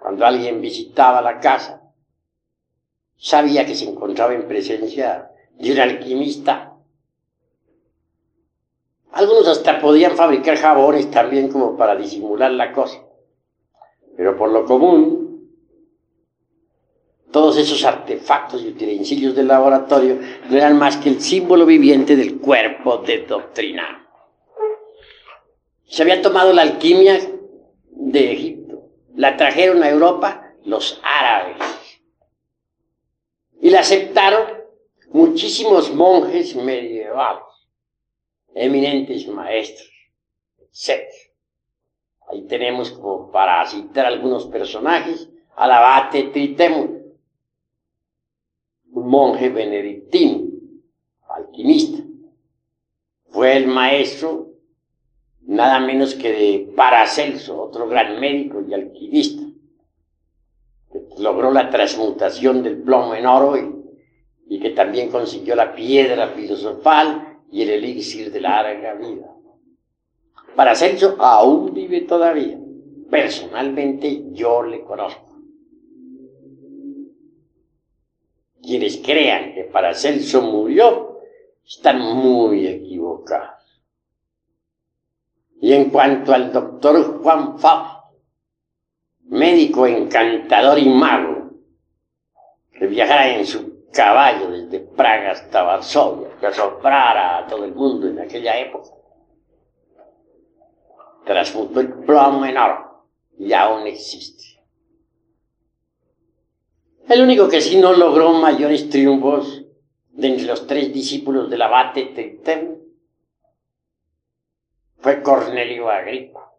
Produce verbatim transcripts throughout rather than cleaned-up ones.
Cuando alguien visitaba la casa, sabía que se encontraba en presencia de un alquimista. Algunos hasta podían fabricar jabones también como para disimular la cosa. Pero por lo común, todos esos artefactos y utensilios del laboratorio no eran más que el símbolo viviente del cuerpo de doctrina. Se había tomado la alquimia de Egipto, la trajeron a Europa los árabes y la aceptaron muchísimos monjes medievales, eminentes maestros, etcétera. Ahí tenemos, como para citar algunos personajes, al abate Tritemul, un monje benedictino, alquimista. Fue el maestro nada menos que de Paracelso, otro gran médico y alquimista, que logró la transmutación del plomo en oro y, y que también consiguió la piedra filosofal y el elixir de larga vida. Paracelso aún vive todavía. Personalmente yo le conozco. Quienes crean que Paracelso murió están muy equivocados. Y en cuanto al doctor Juan Fausto, médico encantador y mago, que viajara en su caballo desde Praga hasta Varsovia, que asombrara a todo el mundo en aquella época, transmutó el plomo en oro y aún existe. El único que sí no logró mayores triunfos de entre los tres discípulos del abate Tritemul fue Cornelio Agripa.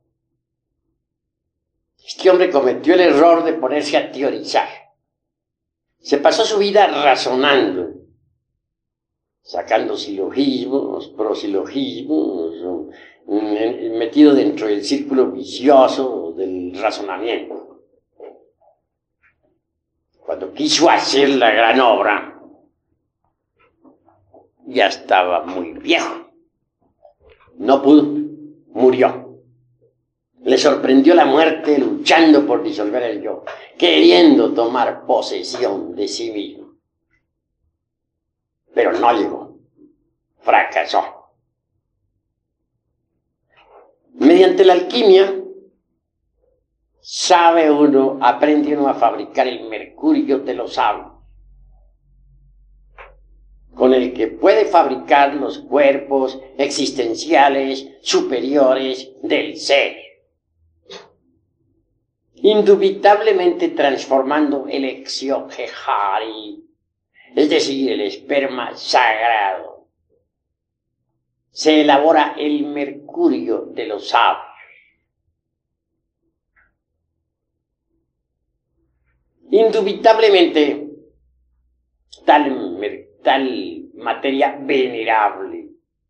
Este hombre cometió el error de ponerse a teorizar. Se pasó su vida razonando, sacando silogismos, prosilogismos, metido dentro del círculo vicioso del razonamiento. Cuando quiso hacer la gran obra, ya estaba muy viejo. No pudo. Murió. Le sorprendió la muerte luchando por disolver el yo, queriendo tomar posesión de sí mismo. Pero no llegó. Fracasó. Mediante la alquimia, sabe uno, aprende uno a fabricar el mercurio de los sabios, con el que puede fabricar los cuerpos existenciales superiores del ser, indubitablemente transformando el exioghehari, es decir, el esperma sagrado. Se elabora el mercurio de los sabios. Indubitablemente, tal mercurio, tal materia venerable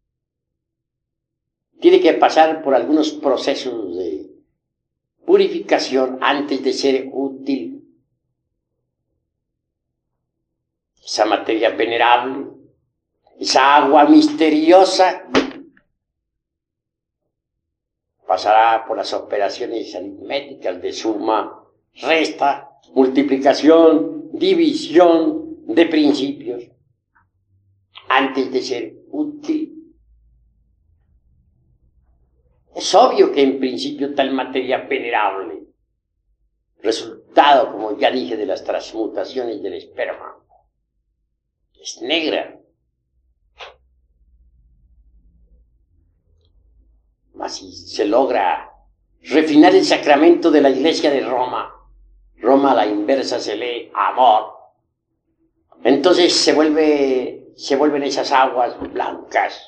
tiene que pasar por algunos procesos de purificación antes de ser útil. Esa materia venerable, esa agua misteriosa, pasará por las operaciones aritméticas de suma, resta, multiplicación, división de principios, antes de ser útil. Es obvio que en principio tal materia venerable, resultado, como ya dije, de las transmutaciones del esperma, es negra. Mas si se logra refinar el sacramento de la Iglesia de Roma, Roma a la inversa se lee amor, entonces se vuelve se vuelven esas aguas blancas.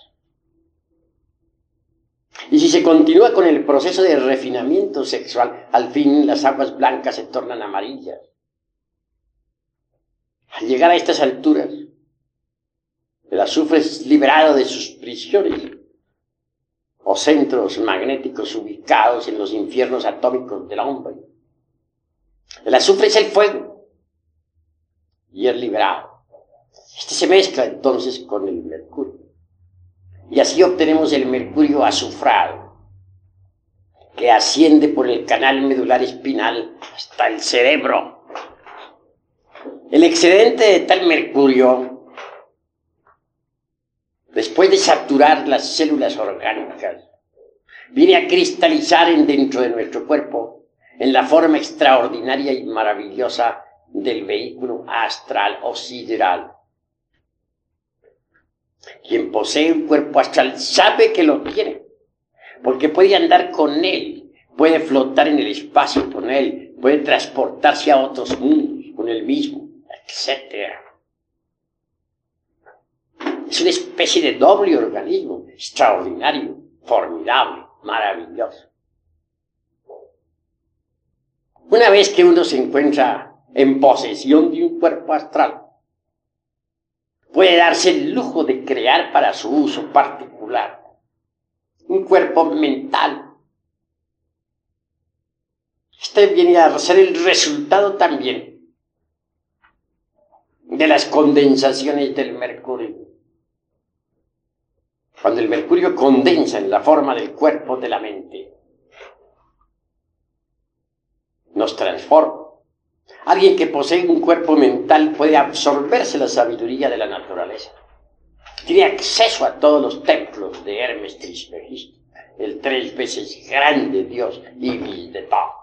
Y si se continúa con el proceso de refinamiento sexual, al fin las aguas blancas se tornan amarillas. Al llegar a estas alturas, el azufre es liberado de sus prisiones o centros magnéticos ubicados en los infiernos atómicos del hombre. El azufre es el fuego y es liberado. Este se mezcla entonces con el mercurio. Y así obtenemos el mercurio azufrado, que asciende por por el canal medular espinal hasta el cerebro. El excedente de tal mercurio, después de saturar las células orgánicas, viene a cristalizar en dentro de nuestro cuerpo en la forma extraordinaria y maravillosa del vehículo astral o sideral. Quien posee un cuerpo astral sabe que lo tiene, porque puede andar con él, puede flotar en el espacio con él, puede transportarse a otros mundos con él mismo, etcétera. Es una especie de doble organismo, extraordinario, formidable, maravilloso. Una vez que uno se encuentra en posesión de un cuerpo astral, puede darse el lujo de crear para su uso particular un cuerpo mental. Este viene a ser el resultado también de las condensaciones del mercurio. Cuando el mercurio condensa en la forma del cuerpo de la mente, nos transforma. Alguien que posee un cuerpo mental puede absorberse la sabiduría de la naturaleza. Tiene acceso a todos los templos de Hermes Trismegisto, el tres veces grande dios Ibis de Ta.